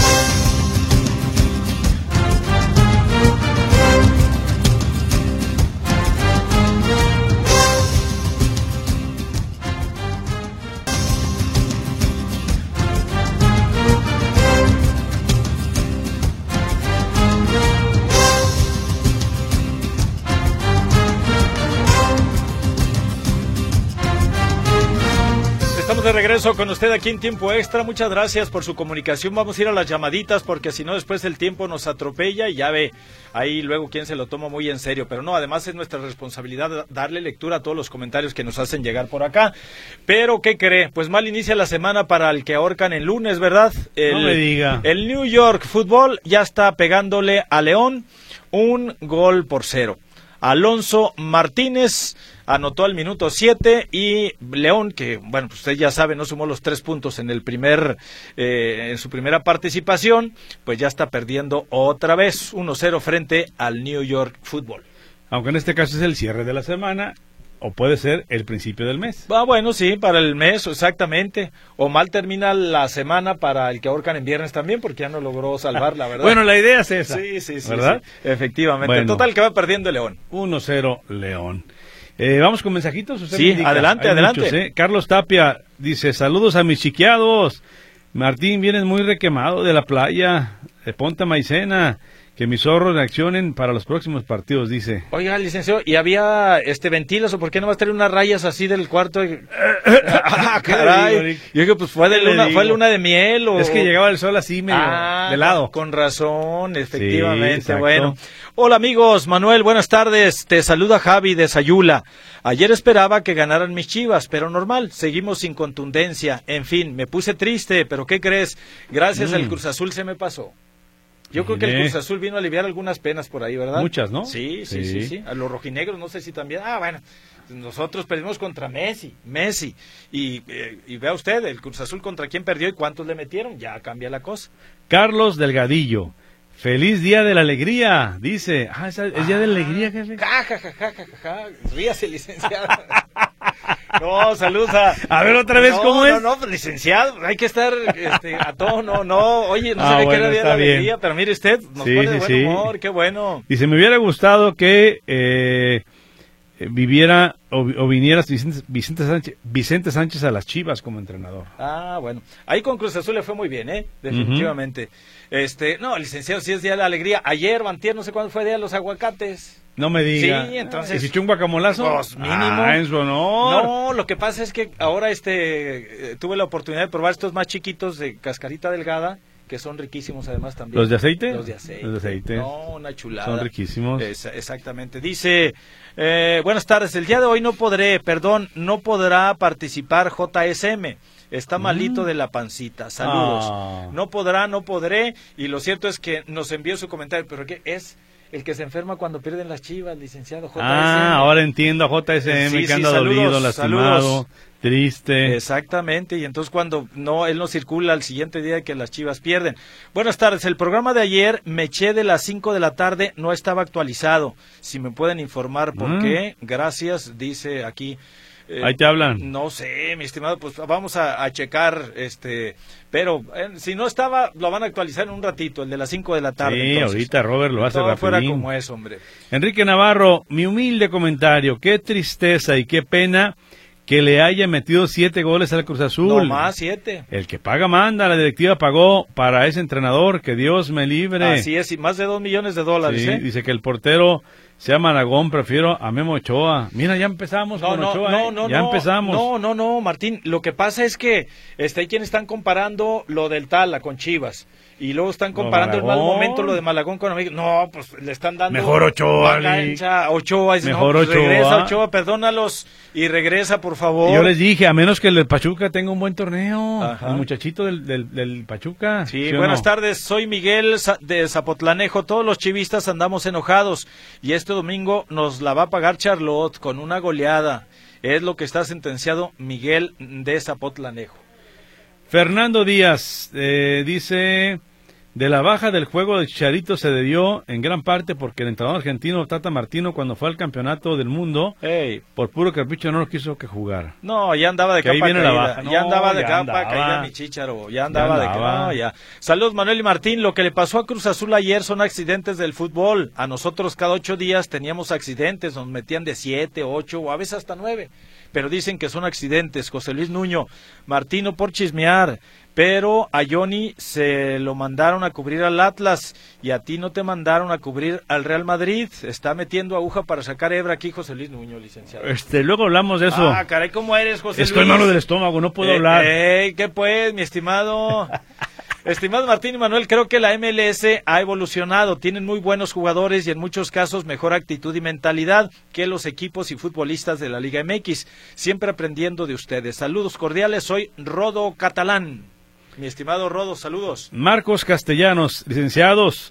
Speaker 3: De regreso con usted aquí en Tiempo Extra. Muchas gracias por su comunicación. Vamos a ir a las llamaditas porque si no después el tiempo nos atropella y ya ve ahí luego quién se lo toma muy en serio. Pero no, además es nuestra responsabilidad darle lectura a todos los comentarios que nos hacen llegar por acá. Pero ¿qué cree? Pues mal inicia la semana para el que ahorcan el lunes, ¿verdad?
Speaker 4: No me diga.
Speaker 3: El New York Football ya está pegándole a León 1-0. Alonso Martínez anotó al minuto 7 y León, que bueno, pues usted ya sabe, no sumó los 3 puntos en en su primera participación, pues ya está perdiendo otra vez 1-0 frente al New York Football.
Speaker 4: Aunque en este caso es el cierre de la semana, o puede ser el principio del mes.
Speaker 3: Bueno, sí, para el mes, exactamente. O mal termina la semana para el que ahorcan en viernes también, porque ya no logró salvarla, ¿verdad?
Speaker 4: Bueno, la idea es esa.
Speaker 3: Sí,
Speaker 4: ¿verdad?
Speaker 3: Sí, efectivamente.
Speaker 4: Bueno,
Speaker 3: en total que va perdiendo León.
Speaker 4: 1-0 León. Vamos con mensajitos.
Speaker 3: Sí, adelante.
Speaker 4: Muchos, Carlos Tapia dice, saludos a mis chiqueados. Martín, vienes muy requemado de la playa. Ponte maicena. Que mis zorros reaccionen para los próximos partidos, dice.
Speaker 3: Oiga, licenciado, ¿y había ventilas o por qué no va a tener unas rayas así del cuarto? Caray. Yo dije, pues fue luna de miel o...
Speaker 4: Es que llegaba el sol así medio de lado.
Speaker 3: Con razón, efectivamente. Sí, bueno. Hola amigos, Manuel, buenas tardes. Te saluda Javi de Sayula. Ayer esperaba que ganaran mis Chivas, pero normal, seguimos sin contundencia. En fin, me puse triste, pero ¿qué crees? Gracias al Cruz Azul se me pasó. Yo creo que el Cruz Azul vino a aliviar algunas penas por ahí, ¿verdad?
Speaker 4: Muchas, ¿no?
Speaker 3: Sí. A los rojinegros, no sé si también. Bueno, nosotros perdimos contra Messi. Y vea usted, el Cruz Azul contra quién perdió y cuántos le metieron. Ya cambia la cosa.
Speaker 4: Carlos Delgadillo. Feliz Día de la Alegría, dice. ¿Es Día de la Alegría, jefe?
Speaker 3: Ríase, licenciado. No, saludos a
Speaker 4: ver otra vez, ¿cómo es?
Speaker 3: No, licenciado, hay que estar a todos, oye, no sabía que era Día de la Alegría, pero mire usted, nos pone de buen humor, qué bueno.
Speaker 4: Dice, me hubiera gustado que viviera o vinieras Vicente Sánchez a las Chivas como entrenador.
Speaker 3: Ah, bueno. Ahí con Cruz Azul le fue muy bien, definitivamente. No, licenciado, sí es día de la alegría. Ayer, antier, no sé cuándo fue día de los aguacates.
Speaker 4: No me diga.
Speaker 3: Sí, entonces.
Speaker 4: ¿Hiciste un guacamolazo?
Speaker 3: Pues mínimo.
Speaker 4: En su honor.
Speaker 3: No, lo que pasa es que ahora tuve la oportunidad de probar estos más chiquitos de cascarita delgada, que son riquísimos además también.
Speaker 4: ¿Los de aceite?
Speaker 3: Los de aceite.
Speaker 4: Los de aceite.
Speaker 3: No, una chulada.
Speaker 4: Son riquísimos.
Speaker 3: Exactamente. Dice, buenas tardes, el día de hoy no podrá participar JSM. Está malito de la pancita. Saludos. No podré. Y lo cierto es que nos envió su comentario, pero ¿qué es? El que se enferma cuando pierden las Chivas, licenciado JSM.
Speaker 4: Ahora entiendo a JSM que anda dolido, lastimado, triste.
Speaker 3: Exactamente, y entonces cuando él no circula al siguiente día que las Chivas pierden. Buenas tardes, el programa de ayer me eché de las 5 de la tarde, no estaba actualizado. Si me pueden informar por qué, gracias, dice aquí.
Speaker 4: Ahí te hablan.
Speaker 3: No sé, mi estimado, pues vamos a checar, pero si no estaba, lo van a actualizar en un ratito, el de las 5 de la tarde.
Speaker 4: Sí, entonces, ahorita Robert lo hace rapidín.
Speaker 3: Fuera como es, hombre.
Speaker 4: Enrique Navarro, mi humilde comentario, qué tristeza y qué pena que le haya metido 7 goles al Cruz Azul.
Speaker 3: No más 7.
Speaker 4: El que paga manda, la directiva pagó para ese entrenador, que Dios me libre.
Speaker 3: Así es, y más de $2 millones.
Speaker 4: Sí, dice que el portero se llama Aragón, prefiero a Memo Ochoa. Mira, ya empezamos con Ochoa. empezamos.
Speaker 3: No, Martín, lo que pasa es que hay quienes están comparando lo del Tala con Chivas. Y luego están comparando el mal momento, lo de Malagón con América. No, pues le están dando
Speaker 4: mejor Ochoa.
Speaker 3: Ochoa, dice,
Speaker 4: mejor
Speaker 3: pues,
Speaker 4: Ochoa.
Speaker 3: Regresa Ochoa, perdónalos y regresa, por favor.
Speaker 4: Yo les dije, a menos que el del Pachuca tenga un buen torneo.
Speaker 3: Ajá.
Speaker 4: El muchachito del Pachuca.
Speaker 3: Sí, buenas tardes, soy Miguel de Zapotlanejo. Todos los chivistas andamos enojados y este domingo nos la va a pagar Charlotte con una goleada. Es lo que está sentenciado Miguel de Zapotlanejo.
Speaker 4: Fernando Díaz dice, de la baja del juego de Chicharito se debió en gran parte porque el entrenador argentino Tata Martino, cuando fue al campeonato del mundo, por puro capricho no lo quiso que jugar.
Speaker 3: No, ya andaba de capa caída.
Speaker 4: No,
Speaker 3: ya andaba de capa caída mi Chicharo. Ya andaba de capa. Ya. Saludos, Manuel y Martín. Lo que le pasó a Cruz Azul ayer son accidentes del fútbol. A nosotros cada 8 días teníamos accidentes, nos metían de 7, 8 o a veces hasta 9. Pero dicen que son accidentes. José Luis Nuño, Martino por chismear, pero a Johnny se lo mandaron a cubrir al Atlas y a ti no te mandaron a cubrir al Real Madrid. Está metiendo aguja para sacar hebra aquí José Luis Nuño, licenciado.
Speaker 4: Luego hablamos de eso.
Speaker 3: Caray, ¿cómo eres, José Luis?
Speaker 4: Estoy malo del estómago, no puedo hablar.
Speaker 3: ¿Qué pues, mi estimado? Estimado Martín y Manuel, creo que la MLS ha evolucionado, tienen muy buenos jugadores y en muchos casos mejor actitud y mentalidad que los equipos y futbolistas de la Liga MX, siempre aprendiendo de ustedes. Saludos cordiales, soy Rodo Catalán. Mi estimado Rodo, saludos.
Speaker 4: Marcos Castellanos, licenciados.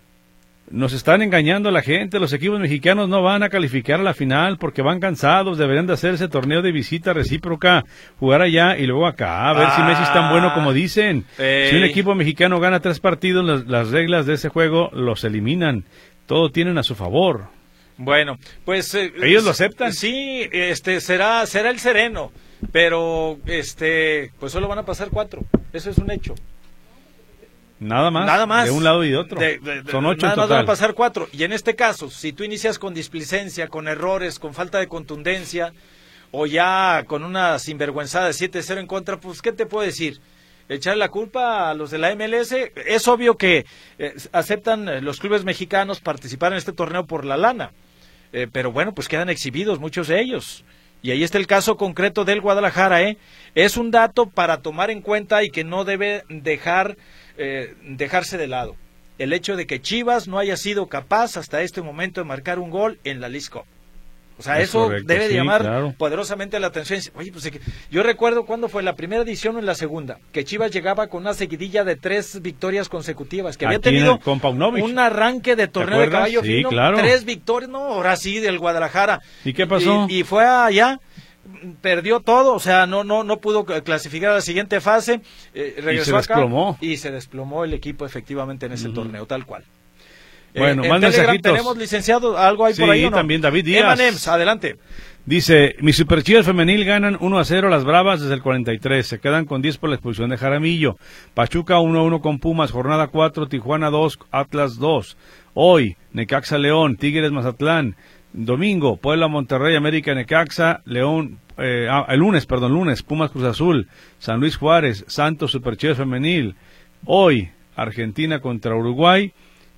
Speaker 4: Nos están engañando la gente, los equipos mexicanos no van a calificar a la final porque van cansados, deberían de hacer ese torneo de visita recíproca, jugar allá y luego acá, a ver si Messi es tan bueno como dicen. Si un equipo mexicano gana 3 partidos, las reglas de ese juego los eliminan, todo tienen a su favor.
Speaker 3: Bueno, pues...
Speaker 4: ¿ellos lo aceptan?
Speaker 3: Sí, será el sereno, pero pues solo van a pasar 4, eso es un hecho.
Speaker 4: Nada más, de un lado y de otro. Son 8 en total. Nada más
Speaker 3: van a pasar 4. Y en este caso, si tú inicias con displicencia, con errores, con falta de contundencia, o ya con una sinvergüenzada de 7-0 en contra, pues, ¿qué te puedo decir? Echar la culpa a los de la MLS. Es obvio que aceptan los clubes mexicanos participar en este torneo por la lana. Pero bueno, pues quedan exhibidos muchos de ellos. Y ahí está el caso concreto del Guadalajara, Es un dato para tomar en cuenta y que no debe dejarse de lado. El hecho de que Chivas no haya sido capaz hasta este momento de marcar un gol en la Leagues Cup. O sea, eso correcto, debe de llamar poderosamente la atención. Oye, pues yo recuerdo cuando fue la primera edición o en la segunda, que Chivas llegaba con una seguidilla de 3 victorias consecutivas, que había tenido un arranque de torneo de caballo fino, 3 victorias, no, ahora sí, del Guadalajara.
Speaker 4: ¿Y qué pasó?
Speaker 3: Y fue allá, perdió todo, o sea, no pudo clasificar a la siguiente fase, regresó acá y se desplomó el equipo efectivamente en ese torneo, tal cual.
Speaker 4: Bueno,
Speaker 3: en
Speaker 4: más
Speaker 3: Telegram
Speaker 4: mensajitos.
Speaker 3: Tenemos, licenciado, algo ahí por ahí, ¿o no?
Speaker 4: También David Díaz.
Speaker 3: Emanems, adelante.
Speaker 4: Dice, mis Superchivas femenil ganan 1-0 las Bravas desde el 43, se quedan con 10 por la expulsión de Jaramillo. Pachuca 1-1 con Pumas, jornada 4, Tijuana 2, Atlas 2. Hoy, Necaxa León, Tigres Mazatlán, Domingo, Puebla, Monterrey, América, Necaxa, León, el lunes, Pumas, Cruz Azul, San Luis, Juárez, Santos, Superchivas Femenil. Hoy, Argentina contra Uruguay.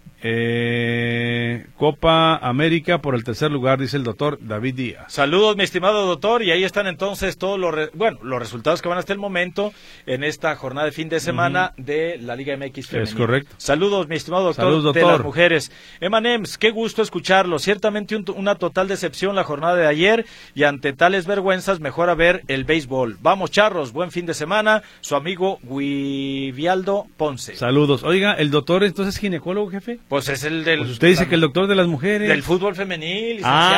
Speaker 4: Copa América por el tercer lugar, dice el doctor David Díaz.
Speaker 3: Saludos, mi estimado doctor, y ahí están entonces todos los resultados que van hasta el momento en esta jornada de fin de semana de la Liga MX femenina.
Speaker 4: Es correcto.
Speaker 3: Saludos, mi estimado doctor,
Speaker 4: Saludos, doctor.
Speaker 3: de las mujeres. Emanems, qué gusto escucharlo. Ciertamente una total decepción la jornada de ayer, y ante tales vergüenzas mejor a ver el béisbol. Vamos, charros, buen fin de semana. Su amigo Guivialdo Ponce.
Speaker 4: Saludos. Oiga, ¿el doctor entonces es ginecólogo, jefe?
Speaker 3: Pues es el del...
Speaker 4: Pues usted dice que el doctor de las mujeres.
Speaker 3: Del fútbol femenil,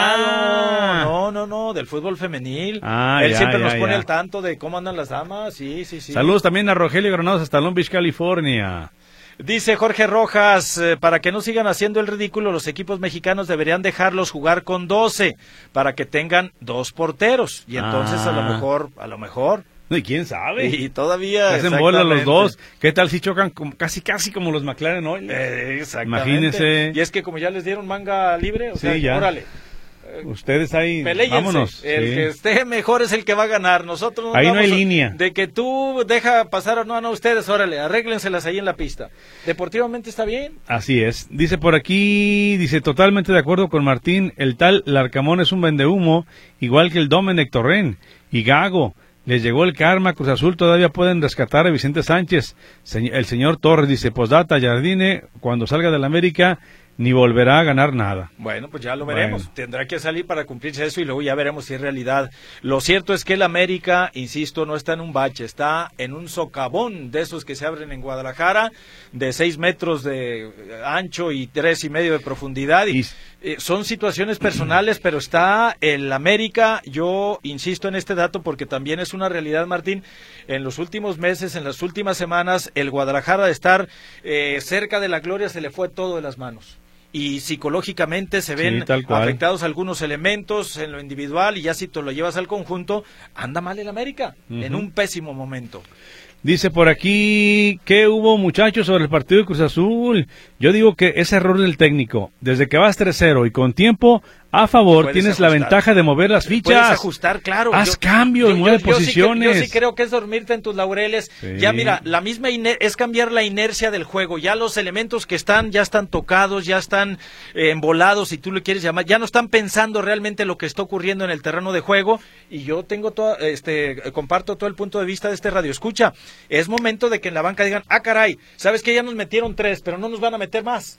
Speaker 3: licenciado. No, del fútbol femenil. Él siempre nos pone al tanto de cómo andan las damas. Sí.
Speaker 4: Saludos también a Rogelio Granados hasta Long Beach, California.
Speaker 3: Dice Jorge Rojas, para que no sigan haciendo el ridículo, los equipos mexicanos deberían dejarlos jugar con 12 para que tengan 2 porteros. Y entonces a lo mejor...
Speaker 4: No, y quién sabe.
Speaker 3: Y todavía...
Speaker 4: Hacen bola los dos. ¿Qué tal si chocan casi como los McLaren hoy?
Speaker 3: Exactamente.
Speaker 4: Imagínense.
Speaker 3: Y es que como ya les dieron manga libre,
Speaker 4: ya.
Speaker 3: Órale.
Speaker 4: Ustedes ahí,
Speaker 3: Peléyense.
Speaker 4: vámonos.
Speaker 3: El que esté mejor es el que va a ganar. Nosotros
Speaker 4: ahí no hay línea.
Speaker 3: De que tú deja pasar, no, ustedes, órale, arréglenselas ahí en la pista. Deportivamente está bien.
Speaker 4: Así es. Dice por aquí, totalmente de acuerdo con Martín, el tal Larcamón es un vendehumo, igual que el Domenech Torrent y Gago. Les llegó el karma, Cruz Azul todavía pueden rescatar a Vicente Sánchez. El señor Torres dice, postdata, Jardine, cuando salga del América, ni volverá a ganar nada.
Speaker 3: Bueno, pues ya lo veremos. Tendrá que salir para cumplirse eso y luego ya veremos si es realidad. Lo cierto es que el América, insisto, no está en un bache, está en un socavón de esos que se abren en Guadalajara, de 6 metros de ancho y 3.5 de profundidad. Y son situaciones personales, pero está el América. Yo insisto en este dato porque también es una realidad, Martín. En los últimos meses, en las últimas semanas, el Guadalajara de estar cerca de la gloria se le fue todo de las manos. Y psicológicamente se ven afectados algunos elementos en lo individual, y ya si te lo llevas al conjunto, anda mal el América, en un pésimo momento.
Speaker 4: Dice por aquí, ¿qué hubo, muchachos, sobre el partido de Cruz Azul? Yo digo que es error del técnico. Desde que vas 3-0 y con tiempo a favor, tienes la ventaja de mover las fichas.
Speaker 3: Puedes ajustar, claro.
Speaker 4: Haz cambios, mueve posiciones.
Speaker 3: Yo sí creo que es dormirte en tus laureles. Sí. Ya mira, la misma es cambiar la inercia del juego. Ya los elementos que ya están tocados, ya están embolados, si tú le quieres llamar. Ya no están pensando realmente lo que está ocurriendo en el terreno de juego. Y yo tengo comparto todo el punto de vista de este radio escucha. Es momento de que en la banca digan, caray, ¿sabes qué? Ya nos metieron 3, pero no nos van a meter más.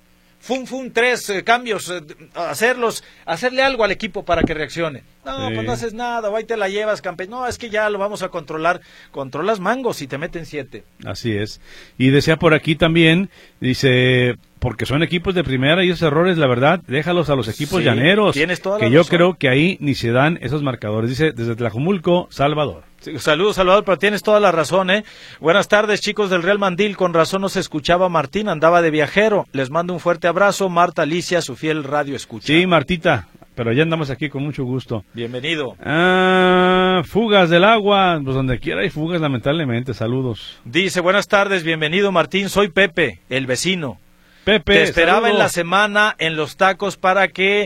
Speaker 3: 3 cambios, hacerle algo al equipo para que reaccione. No, pues no haces nada, o ahí te la llevas, campeón. No, es que ya lo vamos a controlar. Controlas mangos y te meten 7.
Speaker 4: Así es. Y decía por aquí también, dice, porque son equipos de primera y esos errores, la verdad, déjalos a los equipos llaneros.
Speaker 3: Tienes toda la
Speaker 4: razón. Yo creo que ahí ni se dan esos marcadores. Dice, desde Tlajumulco, Salvador.
Speaker 3: Sí, saludos, Salvador, pero tienes toda la razón, ¿eh? Buenas tardes, chicos del Real Mandil. Con razón no se escuchaba Martín, andaba de viajero. Les mando un fuerte abrazo. Marta Alicia, su fiel radio escucha.
Speaker 4: Sí, Martita, pero ya andamos aquí con mucho gusto.
Speaker 3: Bienvenido.
Speaker 4: Fugas del agua, pues donde quiera hay fugas, lamentablemente. Saludos.
Speaker 3: Dice, buenas tardes, bienvenido, Martín. Soy Pepe, el vecino.
Speaker 4: Pepe,
Speaker 3: te esperaba
Speaker 4: saludo.
Speaker 3: En la semana en los tacos para que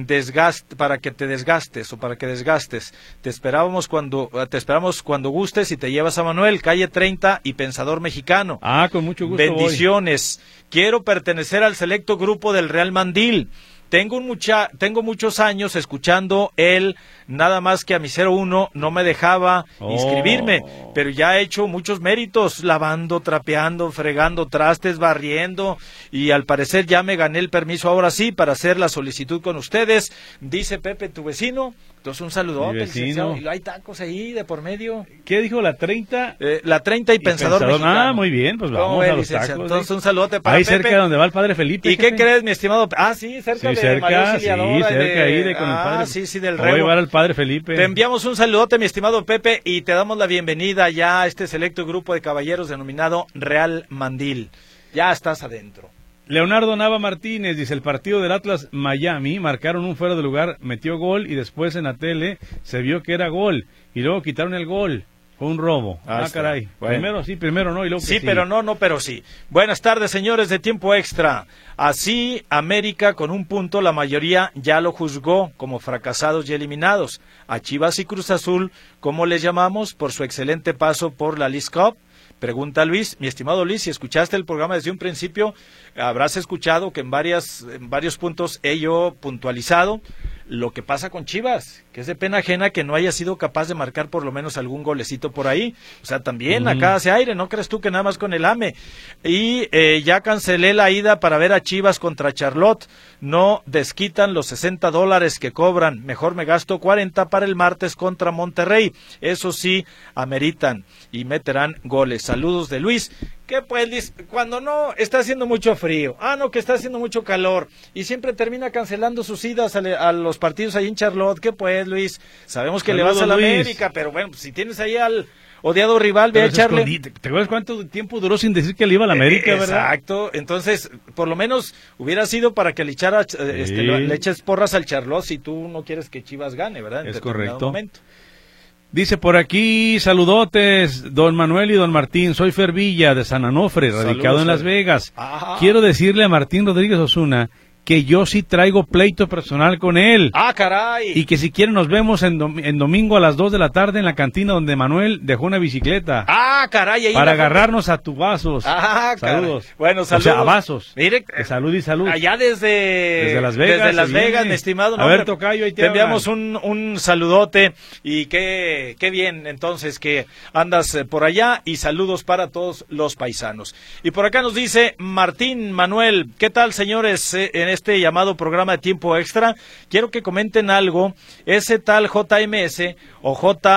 Speaker 3: te desgastes. Te esperamos cuando gustes y te llevas a Manuel, calle 30 y Pensador Mexicano.
Speaker 4: Con mucho gusto.
Speaker 3: Bendiciones. Quiero pertenecer al selecto grupo del Real Mandil. Tengo muchos años escuchando él, nada más que a mi 01 no me dejaba inscribirme, pero ya he hecho muchos méritos, lavando, trapeando, fregando trastes, barriendo, y al parecer ya me gané el permiso ahora sí para hacer la solicitud con ustedes, dice Pepe, tu vecino. Entonces un saludote, licenciado. Y hay tacos ahí de por medio.
Speaker 4: ¿Qué dijo la 30?
Speaker 3: La 30 y Pensador Mexicano.
Speaker 4: Muy bien, pues vamos a los tacos.
Speaker 3: Entonces un saludote para
Speaker 4: ahí
Speaker 3: Pepe.
Speaker 4: Ahí cerca donde va el Padre Felipe.
Speaker 3: ¿Y qué crees, mi estimado? Sí, cerca de María Auxiliadora.
Speaker 4: Cerca ahí con el Padre.
Speaker 3: Sí, del Rebo.
Speaker 4: Voy a llevar al Padre Felipe.
Speaker 3: Te enviamos un saludote, mi estimado Pepe, y te damos la bienvenida ya a este selecto grupo de caballeros denominado Real Mandil. Ya estás adentro.
Speaker 4: Leonardo Nava Martínez dice, el partido del Atlas Miami, marcaron un fuera de lugar, metió gol y después en la tele se vio que era gol y luego quitaron el gol. Fue un robo. Caray. Bueno. Primero sí, primero no y luego
Speaker 3: sí. Sí, pero no, pero sí. Buenas tardes, señores de Tiempo Extra. Así, América con un punto, la mayoría ya lo juzgó como fracasados y eliminados. A Chivas y Cruz Azul, ¿cómo les llamamos? Por su excelente paso por la Leagues Cup. Pregunta Luis, mi estimado Luis, si escuchaste el programa desde un principio, habrás escuchado que en varios puntos he yo puntualizado lo que pasa con Chivas, que es de pena ajena que no haya sido capaz de marcar por lo menos algún golecito por ahí. O sea, también acá hace aire, ¿no crees tú que nada más con el AME? Y ya cancelé la ida para ver a Chivas contra Charlotte. No desquitan los $60 que cobran. Mejor me gasto 40 para el martes contra Monterrey. Eso sí, ameritan y meterán goles. Saludos de Luis. ¿Qué pues, cuando no está haciendo mucho frío? No, que está haciendo mucho calor. Y siempre termina cancelando sus idas a los partidos ahí en Charlotte. ¿Qué pues, Luis? Sabemos que saludos, le vas a la Luis. América, pero bueno, pues, si tienes ahí al odiado rival, ve a echarle.
Speaker 4: ¿Te acuerdas cuánto tiempo duró sin decir que le iba a la América, verdad?
Speaker 3: Exacto. Entonces, por lo menos hubiera sido para que le echara, le eches porras al Charlotte si tú no quieres que Chivas gane, ¿verdad?
Speaker 4: Es correcto. Momento. Dice por aquí, saludotes, don Manuel y don Martín, soy Fer Villa de San Onofre, radicado en Las Vegas. Quiero decirle a Martín Rodríguez Osuna que yo sí traigo pleito personal con él.
Speaker 3: ¡Caray!
Speaker 4: Y que si quieren nos vemos en domingo a las 2 de la tarde en la cantina donde Manuel dejó una bicicleta.
Speaker 3: ¡Caray! Ahí
Speaker 4: para agarrarnos a tubazos.
Speaker 3: Saludos. Bueno, saludos.
Speaker 4: O sea, a vasos.
Speaker 3: Mire,
Speaker 4: salud y salud.
Speaker 3: Allá desde
Speaker 4: Las Vegas.
Speaker 3: Desde Las Vegas, mi estimado.
Speaker 4: A ver, tocayo, ahí
Speaker 3: te enviamos un saludote y qué bien entonces que andas por allá y saludos para todos los paisanos. Y por acá nos dice Martín Manuel, ¿qué tal, señores? En este llamado programa de Tiempo Extra, quiero que comenten algo, ese tal JMS o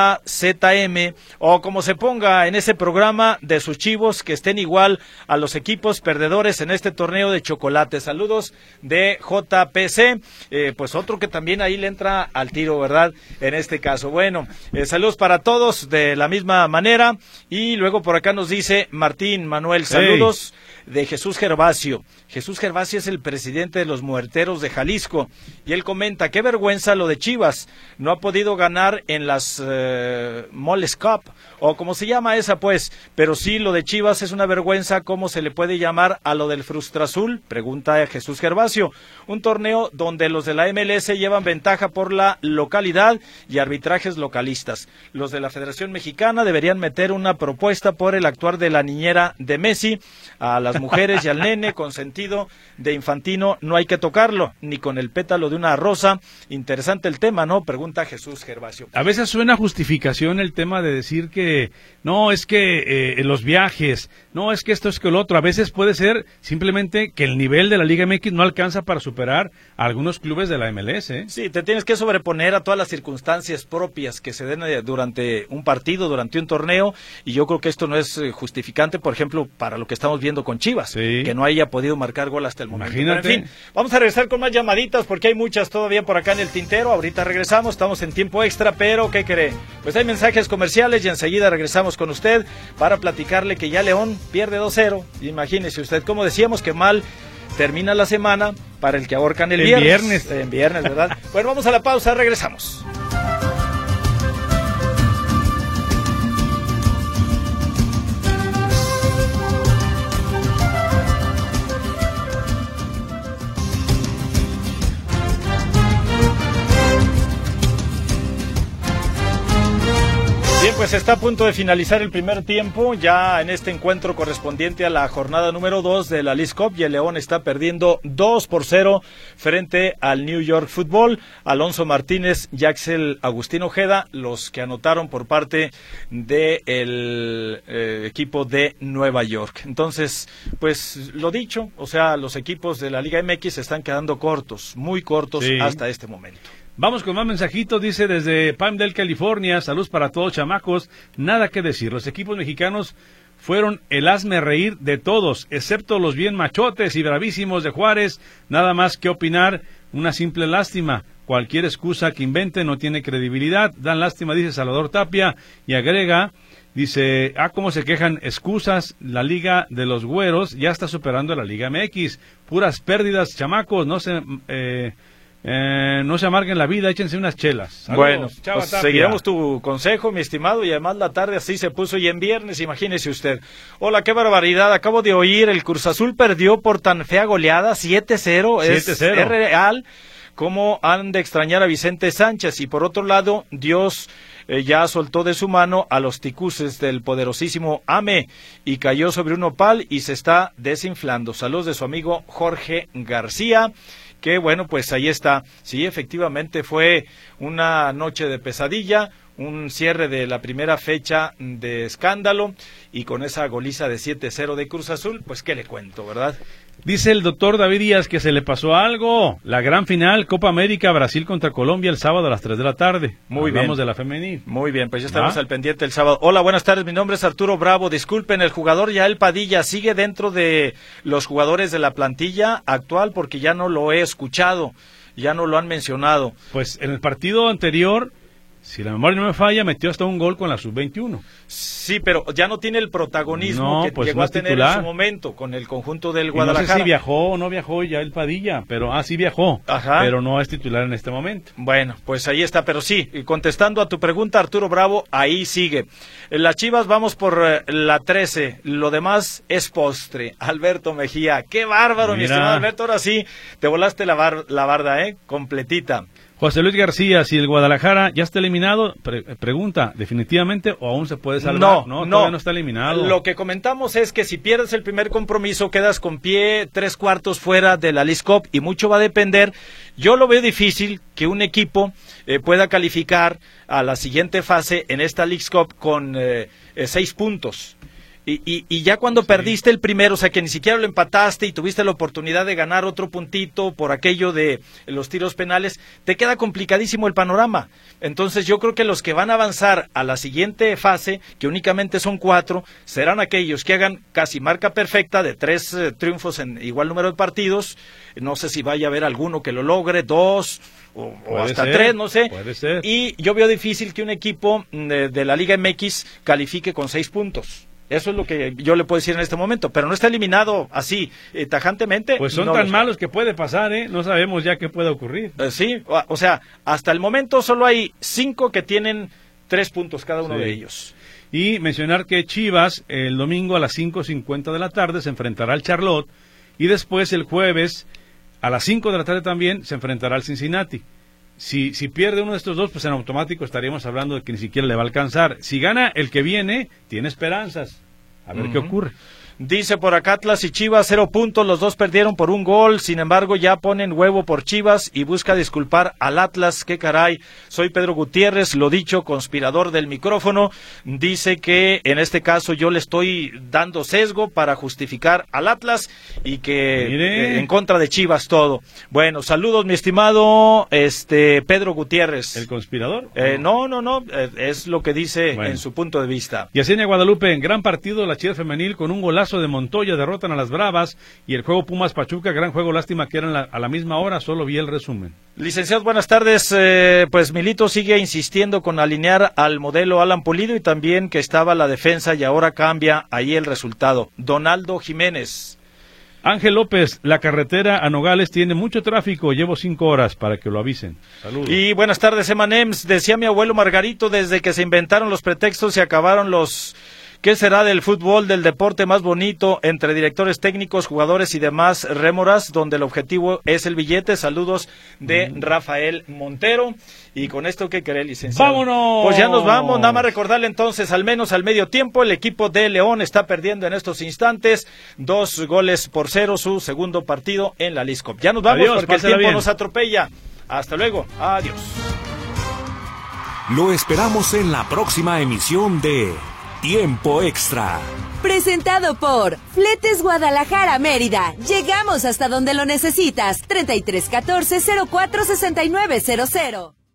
Speaker 3: JZM o como se ponga en ese programa de sus chivos que estén igual a los equipos perdedores en este torneo de chocolate. Saludos de JPC, pues otro que también ahí le entra al tiro, ¿verdad? En este caso. Bueno, saludos para todos de la misma manera y luego por acá nos dice Martín Manuel, saludos de Jesús Gervasio. Jesús Gervasio es el presidente de los Muerteros de Jalisco y él comenta, qué vergüenza lo de Chivas, no ha podido ganar en las Moles Cup o como se llama esa pues, pero sí lo de Chivas es una vergüenza. ¿Cómo se le puede llamar a lo del Frustrazul? Pregunta a Jesús Gervasio, un torneo donde los de la MLS llevan ventaja por la localidad y arbitrajes localistas. Los de la Federación Mexicana deberían meter una propuesta por el actuar de la niñera de Messi a las mujeres y al nene con sentido de infantino, no hay que tocarlo, ni con el pétalo de una rosa. Interesante el tema, ¿no? Pregunta Jesús Gervasio.
Speaker 4: A veces suena justificación el tema de decir que no, es que los viajes, no, es que esto, es que lo otro. A veces puede ser simplemente que el nivel de la Liga MX no alcanza para superar a algunos clubes de la MLS.
Speaker 3: Sí, te tienes que sobreponer a todas las circunstancias propias que se den durante un partido, durante un torneo, y yo creo que esto no es justificante, por ejemplo, para lo que estamos viendo con Chivas, que no haya podido marcar gol hasta el momento.
Speaker 4: Imagínate.
Speaker 3: Pero, en fin, vamos a regresar con más llamaditas porque hay muchas todavía por acá en el tintero. Ahorita regresamos, estamos en Tiempo Extra, pero ¿qué cree? Pues hay mensajes comerciales y enseguida regresamos con usted para platicarle que ya León pierde 2-0. Imagínese usted, como decíamos, que mal termina la semana para el que ahorcan el viernes. En viernes, ¿verdad? Bueno, vamos a la pausa, regresamos. Bien, pues está a punto de finalizar el primer tiempo, ya en este encuentro correspondiente a la jornada número 2 de la Leagues Cup, y el León está perdiendo 2-0 frente al New York Football. Alonso Martínez y Axel Agustín Ojeda, los que anotaron por parte del equipo de Nueva York. Entonces, pues lo dicho, o sea, los equipos de la Liga MX se están quedando cortos, muy cortos hasta este momento.
Speaker 4: Vamos con más mensajitos, dice desde Palmdale, California, saludos para todos chamacos, nada que decir, los equipos mexicanos fueron el hazme reír de todos, excepto los bien machotes y bravísimos de Juárez, nada más que opinar, una simple lástima, cualquier excusa que inventen no tiene credibilidad, dan lástima, dice Salvador Tapia, y agrega, dice, cómo se quejan excusas, la Liga de los Güeros ya está superando a la Liga MX, puras pérdidas chamacos, no se No se amarguen la vida, échense unas chelas. Saludos.
Speaker 3: Bueno, pues seguiremos tu consejo, mi estimado, y además la tarde así se puso y en viernes, imagínese usted. Hola, qué barbaridad, acabo de oír, el Cruz Azul perdió por tan fea goleada, 7-0,
Speaker 4: 7-0.
Speaker 3: Es real, como han de extrañar a Vicente Sánchez, y por otro lado, Dios ya soltó de su mano a los ticuces del poderosísimo AME y cayó sobre un nopal y se está desinflando. Saludos de su amigo Jorge García. Que bueno, pues ahí está. Sí, efectivamente fue una noche de pesadilla, un cierre de la primera fecha de escándalo y con esa goliza de 7-0 de Cruz Azul, pues qué le cuento, ¿verdad?
Speaker 4: Dice el doctor David Díaz que se le pasó algo. La gran final, Copa América, Brasil contra Colombia el sábado a las 3 de la tarde.
Speaker 3: Muy bien.
Speaker 4: Hablamos de la femenil.
Speaker 3: Muy bien, pues ya estamos al pendiente el sábado. Hola, buenas tardes, mi nombre es Arturo Bravo. Disculpen, el jugador Yael Padilla sigue dentro de los jugadores de la plantilla actual porque ya no lo he escuchado, ya no lo han mencionado.
Speaker 4: Pues en el partido anterior, si la memoria no me falla, metió hasta un gol con la sub-21.
Speaker 3: Sí, pero ya no tiene el protagonismo que llegó a tener en su momento con el conjunto del Guadalajara.
Speaker 4: No sé si viajó o no viajó ya el Padilla, pero sí viajó.
Speaker 3: Ajá.
Speaker 4: Pero no es titular en este momento.
Speaker 3: Bueno, pues ahí está, pero sí, contestando a tu pregunta, Arturo Bravo, ahí sigue. Las Chivas vamos por la 13, lo demás es postre. Alberto Mejía, qué bárbaro, mi estimado Alberto, ahora sí, te volaste la barda, completita.
Speaker 4: José Luis García, si el Guadalajara ya está eliminado, pregunta, ¿definitivamente o aún se puede salvar? No, todavía no está eliminado.
Speaker 3: Lo que comentamos es que si pierdes el primer compromiso, quedas con pie 3/4 fuera de la Leagues Cup y mucho va a depender. Yo lo veo difícil que un equipo pueda calificar a la siguiente fase en esta Leagues Cup con 6 puntos. Y ya cuando perdiste el primero, o sea que ni siquiera lo empataste y tuviste la oportunidad de ganar otro puntito por aquello de los tiros penales, te queda complicadísimo el panorama. Entonces yo creo que los que van a avanzar a la siguiente fase, que únicamente son 4, serán aquellos que hagan casi marca perfecta de 3 triunfos en igual número de partidos. No sé si vaya a haber alguno que lo logre, 2 o hasta 3, no sé.
Speaker 4: Puede ser.
Speaker 3: Y yo veo difícil que un equipo de la Liga MX califique con 6 puntos. Eso es lo que yo le puedo decir en este momento, pero no está eliminado así, tajantemente.
Speaker 4: Pues son tan malos que puede pasar, no sabemos ya qué puede ocurrir.
Speaker 3: Sí, o sea, hasta el momento solo hay 5 que tienen 3 puntos cada uno de ellos.
Speaker 4: Y mencionar que Chivas el domingo a las 5:50 de la tarde se enfrentará al Charlotte y después el jueves a las 5 de la tarde también se enfrentará al Cincinnati. Si pierde uno de estos dos, pues en automático estaríamos hablando de que ni siquiera le va a alcanzar. Si gana el que viene, tiene esperanzas. A ver qué ocurre.
Speaker 3: Dice por acá Atlas y Chivas 0 puntos, los dos perdieron por un gol, sin embargo ya ponen huevo por Chivas y busca disculpar al Atlas, qué caray. Soy Pedro Gutiérrez, lo dicho, conspirador del micrófono, dice que en este caso yo le estoy dando sesgo para justificar al Atlas y que en contra de Chivas todo. Bueno, saludos mi estimado Pedro Gutiérrez.
Speaker 4: ¿El conspirador?
Speaker 3: No, es lo que dice en su punto de vista.
Speaker 4: Yesenia Guadalupe, en gran partido de la Chivas femenil con un golazo de Montoya, derrotan a las Bravas y el juego Pumas Pachuca, gran juego, lástima que eran a la misma hora, solo vi el resumen.
Speaker 3: Licenciados, buenas tardes, pues Milito sigue insistiendo con alinear al modelo Alan Pulido y también que estaba la defensa y ahora cambia ahí el resultado. Donaldo Jiménez.
Speaker 4: Ángel López, la carretera a Nogales tiene mucho tráfico, llevo 5 horas para que lo avisen. Saludos.
Speaker 3: Y buenas tardes, Emanems, decía mi abuelo Margarito, desde que se inventaron los pretextos se acabaron los... ¿Qué será del fútbol, del deporte más bonito entre directores técnicos, jugadores y demás rémoras, donde el objetivo es el billete? Saludos de Rafael Montero. Y con esto, ¿qué querés, licenciado?
Speaker 4: ¡Vámonos!
Speaker 3: Pues ya nos vamos, nada más recordarle entonces, al menos al medio tiempo, el equipo de León está perdiendo en estos instantes 2-0, su segundo partido en la Leagues Cup. Ya nos vamos. Adiós, porque el tiempo nos atropella. Hasta luego, adiós.
Speaker 1: Lo esperamos en la próxima emisión de Tiempo Extra.
Speaker 2: Presentado por Fletes Guadalajara Mérida. Llegamos hasta donde lo necesitas. 3314-046900.